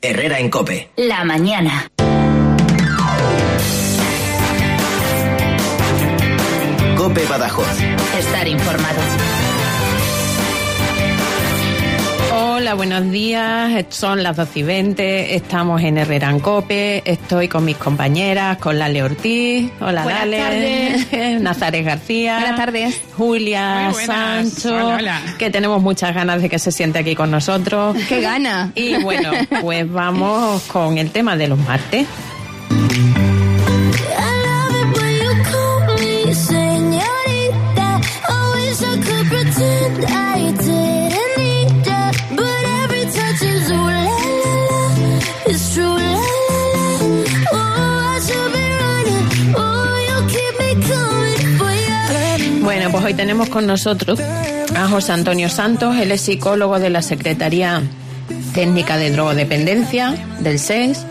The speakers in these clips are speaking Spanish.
Herrera en COPE. La mañana. COPE Badajoz. Estar informado. Hola, buenos días. Son las 12:20. Estamos en Herrera en COPE. Estoy con mis compañeras, con Lale Ortiz. Hola, buenas Lale. Tardes. Nazaret García. Buenas tardes. Julia Sancho. Hola, hola. Que tenemos muchas ganas de que se siente aquí con nosotros. ¡Qué gana! Y bueno, pues vamos con el tema de los martes. Bueno, pues hoy tenemos con nosotros a José Antonio Santos. Él es psicólogo de la Secretaría Técnica de Drogodependencia del SES.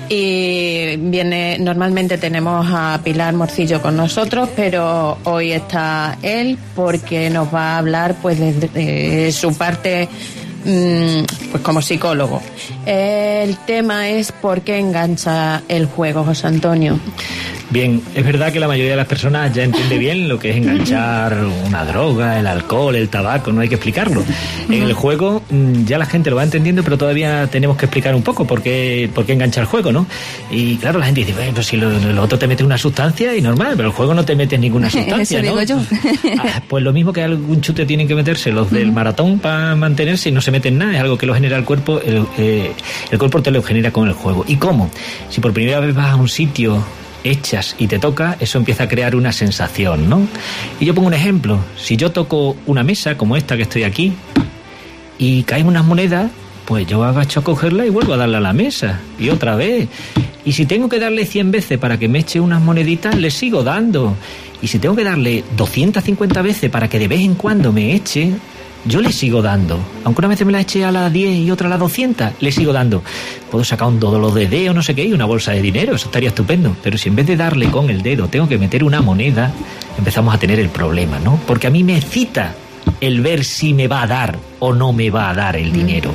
Y normalmente tenemos a Pilar Morcillo con nosotros, pero hoy está él porque nos va a hablar pues de su parte pues como psicólogo. El tema es ¿por qué engancha el juego, José Antonio? Bien, es verdad que la mayoría de las personas ya entiende bien lo que es enganchar una droga, el alcohol, el tabaco, no hay que explicarlo. En el juego ya la gente lo va entendiendo, pero todavía tenemos que explicar un poco por qué engancha el juego, ¿no? Y claro, la gente dice, bueno, pues si lo otro te mete una sustancia y normal, pero el juego no te mete ninguna sustancia, eso ¿no? digo yo. Pues lo mismo que algún chute tienen que meterse los del maratón para mantenerse y no se meten nada, es algo que lo genera el cuerpo, el cuerpo te lo genera con el juego. ¿Y cómo? Si por primera vez vas a un sitio, echas y te toca, eso empieza a crear una sensación, ¿no? Y yo pongo un ejemplo. Si yo toco una mesa como esta que estoy aquí y caen unas monedas, pues yo agacho a cogerla y vuelvo a darle a la mesa y otra vez. Y si tengo que darle 100 veces para que me eche unas moneditas, le sigo dando. Y si tengo que darle 250 veces para que de vez en cuando me eche, yo le sigo dando. Aunque una vez me la eché a las 10 y otra a las 200, le sigo dando. Puedo sacar un dodo de dedo, no sé qué, y una bolsa de dinero, eso estaría estupendo. Pero si en vez de darle con el dedo tengo que meter una moneda, empezamos a tener el problema, ¿no? Porque a mí me excita el ver si me va a dar o no me va a dar el dinero.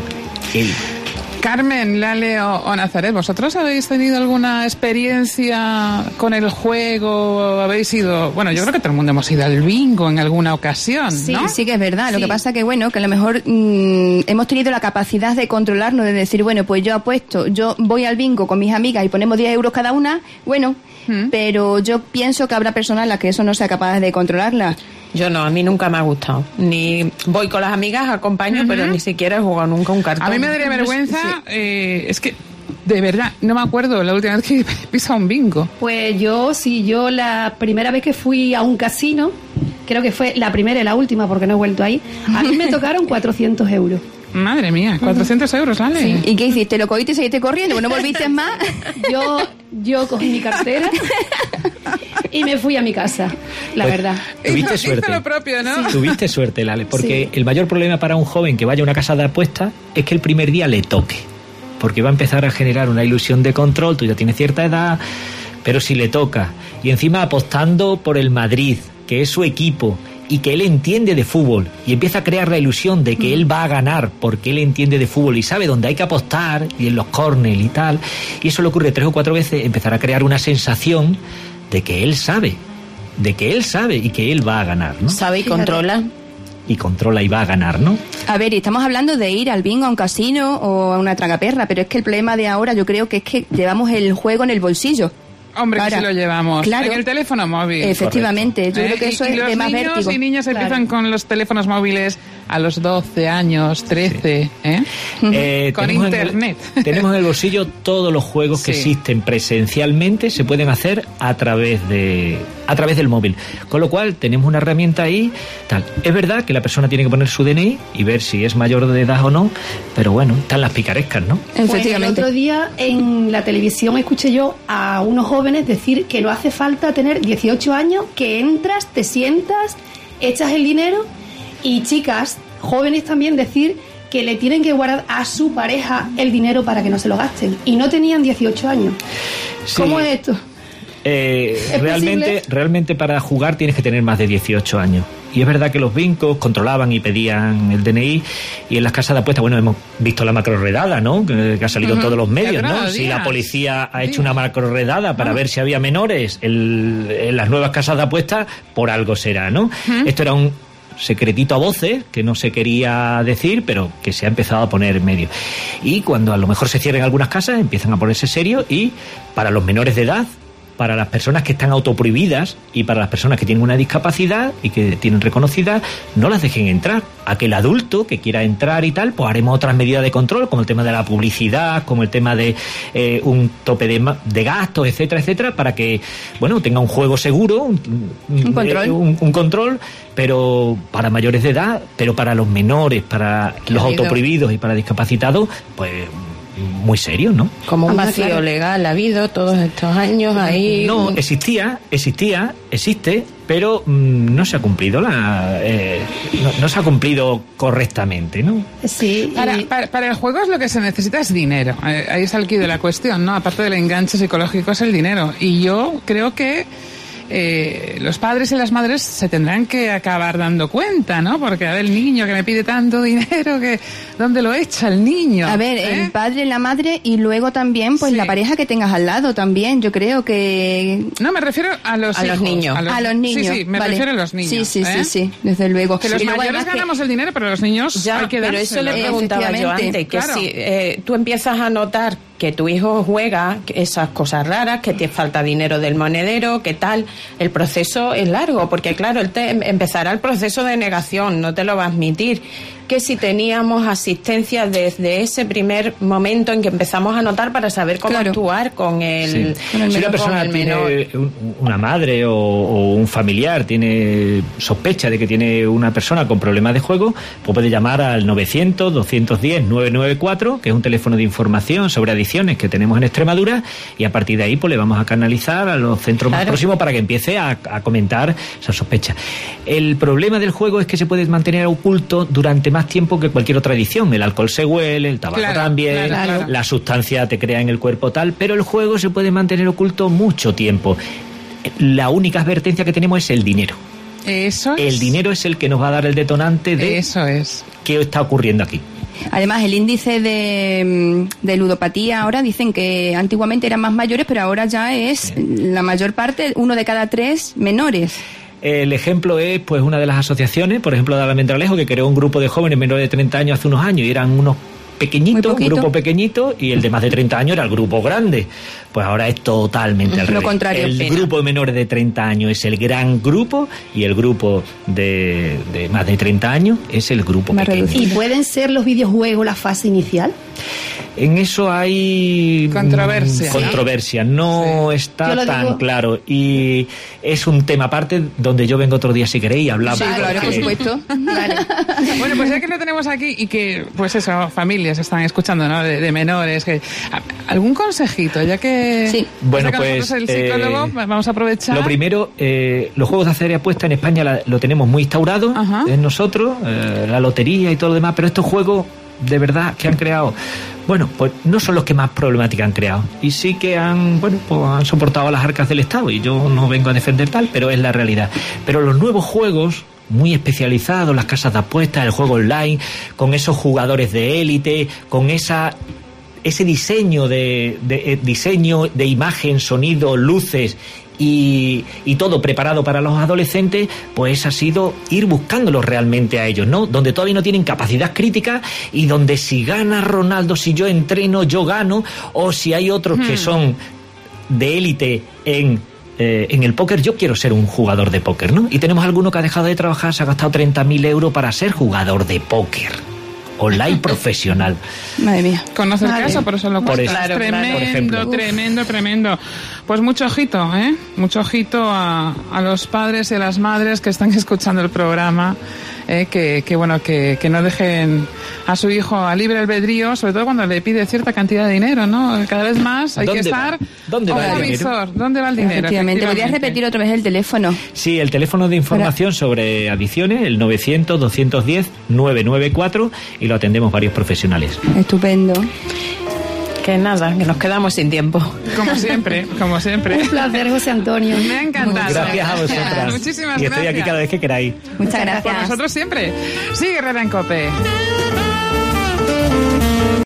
Carmen, Lale o Nazaret, ¿vosotros habéis tenido alguna experiencia con el juego? ¿Habéis ido...? Bueno, yo creo que todo el mundo hemos ido al bingo en alguna ocasión, Sí, ¿no? sí que es verdad. Sí. Lo que pasa que, bueno, que a lo mejor hemos tenido la capacidad de controlarnos, de decir, bueno, pues yo apuesto, yo voy al bingo con mis amigas y ponemos 10 euros cada una, bueno, pero yo pienso que habrá personas a las que eso no sea capaz de controlarla. Yo no, a mí nunca me ha gustado. Ni voy con las amigas, acompaño, pero ni siquiera he jugado nunca un cartón. A mí me daría vergüenza, Sí. es que, de verdad, no me acuerdo la última vez que he pisado un bingo. Pues yo la primera vez que fui a un casino, creo que fue la primera y la última porque no he vuelto ahí, a mí me tocaron 400 euros. Madre mía, 400 euros, Lale. Sí. ¿Y qué hiciste? ¿Lo cogiste y seguiste corriendo? ¿No volviste más? Yo cogí mi cartera y me fui a mi casa, la Pues, verdad. Tuviste Hizo suerte. lo propio, ¿no? Tuviste suerte, Lale, porque Sí. el mayor problema para un joven que vaya a una casa de apuestas es que el primer día le toque. Porque va a empezar a generar una ilusión de control, tú ya tienes cierta edad, pero si le toca, y encima apostando por el Madrid, que es su equipo, y que él entiende de fútbol, y empieza a crear la ilusión de que él va a ganar porque él entiende de fútbol y sabe dónde hay que apostar, y en los córners y tal, y eso le ocurre 3 o 4 veces, empezará a crear una sensación de que él sabe y que él va a ganar, ¿no? ¿Sabe y controla? Y controla y va a ganar, ¿no? A ver, y estamos hablando de ir al bingo, a un casino o a una tragaperra, pero es que el problema de ahora yo creo que es que llevamos el juego en el bolsillo. Hombre, Ahora, que si lo llevamos. claro. En el teléfono móvil. Efectivamente, yo creo que eso y es los de más niños vértigo. y niñas empiezan con los teléfonos móviles a los 12 años, 13, con Tenemos internet. Tenemos en el bolsillo todos los juegos que Sí. existen presencialmente, se pueden hacer a través del móvil. Con lo cual tenemos una herramienta ahí, tal. Es verdad que la persona tiene que poner su DNI y ver si es mayor de edad o no, pero bueno, están las picarescas, ¿no? Pues el Efectivamente. otro día en la televisión escuché yo a unos jóvenes decir que no hace falta tener 18 años, que entras, te sientas, echas el dinero, y chicas, jóvenes también decir que le tienen que guardar a su pareja el dinero para que no se lo gasten, y no tenían 18 años. Sí. ¿Cómo es esto? realmente para jugar tienes que tener más de 18 años. Y es verdad que los bingos controlaban y pedían el DNI, y en las casas de apuestas, bueno, hemos visto la macroredada, ¿no? Que ha salido en todos los medios, ¿no? Si la policía ha hecho una macroredada para ver si había menores en las nuevas casas de apuestas, por algo será, ¿no? Esto era un secretito a voces que no se quería decir, pero que se ha empezado a poner en medio. Y cuando a lo mejor se cierren algunas casas, empiezan a ponerse serios, y para los menores de edad, para las personas que están autoprohibidas y para las personas que tienen una discapacidad y que tienen reconocida, no las dejen entrar. Aquel adulto que quiera entrar y tal, pues haremos otras medidas de control, como el tema de la publicidad, como el tema de un tope de gastos, etcétera, etcétera, para que, bueno, tenga un juego seguro, un control, pero para mayores de edad, pero para los menores, para los autoprohibidos y para discapacitados, pues muy serio, ¿no? Como un vacío legal ha habido todos estos años ahí. No, existe, pero no se ha cumplido no se ha cumplido correctamente, ¿no? Sí. Para el juego lo que se necesita es dinero. Ahí está el quid de la cuestión, ¿no? Aparte del enganche psicológico es el dinero. Y yo creo que los padres y las madres se tendrán que acabar dando cuenta, ¿no? Porque a ver, el niño que me pide tanto dinero, que ¿dónde lo echa el niño? A ver, el padre, la madre y luego también pues la pareja que tengas al lado también. Yo creo que... No, me refiero a los niños. A los niños. Sí, me refiero a los niños. Sí, desde luego. Que los mayores ganamos el dinero, pero los niños hay que dárselo. Pero eso le preguntaba yo antes, que si tú empiezas a notar que tu hijo juega esas cosas raras, que te falta dinero del monedero, que tal, el proceso es largo, porque claro, él empezará el proceso de negación, no te lo va a admitir. Que si teníamos asistencia desde ese primer momento en que empezamos a notar para saber cómo actuar con el menor. Si una persona tiene una madre o un familiar tiene sospecha de que tiene una persona con problemas de juego, pues puede llamar al 900-210-994, que es un teléfono de información sobre adicciones que tenemos en Extremadura, y a partir de ahí pues le vamos a canalizar a los centros más próximos para que empiece a comentar esa sospecha. El problema del juego es que se puede mantener oculto durante más tiempo que cualquier otra adicción. El alcohol se huele, el tabaco también, la sustancia te crea en el cuerpo tal, pero el juego se puede mantener oculto mucho tiempo. La única advertencia que tenemos es el dinero. Eso es. El dinero es el que nos va a dar el detonante de qué está ocurriendo aquí. Además, el índice de ludopatía ahora dicen que antiguamente eran más mayores, pero ahora ya es la mayor parte, 1 de cada 3 menores. El ejemplo es pues una de las asociaciones, por ejemplo de Almendralejo, que creó un grupo de jóvenes menores de 30 años hace unos años, y eran unos pequeñitos, un grupo pequeñito, y el de más de 30 años era el grupo grande. Pues ahora es totalmente al revés. Contrario, el grupo de menores de 30 años es el gran grupo, y el grupo de más de 30 años es el grupo pequeño. ¿Y pueden ser los videojuegos la fase inicial? En eso hay controversia. No está tan claro, y es un tema aparte donde yo vengo otro día si queréis y hablamos. Sí, claro, por supuesto. Vale. Bueno, pues ya que lo tenemos aquí y que, pues eso, familias están escuchando, ¿no? De menores, ¿algún consejito? Ya que sí. Bueno, pues el psicólogo, vamos a aprovechar. Lo primero, los juegos de azar y apuesta en España lo tenemos muy instaurado en nosotros, la lotería y todo lo demás, pero estos juegos de verdad que han creado, bueno, pues no son los que más problemática han creado, y sí que han soportado las arcas del Estado, y yo no vengo a defender tal, pero es la realidad. Pero los nuevos juegos muy especializados, las casas de apuestas, el juego online, con esos jugadores de élite, con ese diseño diseño de imagen, sonido, luces y todo preparado para los adolescentes, pues ha sido ir buscándolos realmente a ellos, ¿no? Donde todavía no tienen capacidad crítica, y donde si gana Ronaldo, si yo entreno, yo gano, o si hay otros que son de élite en el póker, yo quiero ser un jugador de póker, ¿no? Y tenemos alguno que ha dejado de trabajar, se ha gastado 30.000 euros para ser jugador de póker online profesional. Madre mía. Conoce el caso, por eso lo cuento. Claro, Tremendo. Pues mucho ojito, mucho ojito a los padres y a las madres que están escuchando el programa, que no dejen a su hijo a libre albedrío, sobre todo cuando le pide cierta cantidad de dinero, ¿no? Cada vez más hay que estar... ¿Dónde va el dinero? ¿Dónde va el dinero? Efectivamente. ¿Podrías repetir otra vez el teléfono? Sí, el teléfono de información sobre adicciones, el 900-210-994, y lo atendemos varios profesionales. Estupendo. Que nada, que nos quedamos sin tiempo. Como siempre, como siempre. Un placer, José Antonio. Me ha encantado. Gracias a vosotras. Muchísimas y estoy gracias. aquí cada vez que queráis. Muchas Por gracias. nosotros siempre. Sigue Herrera en COPE.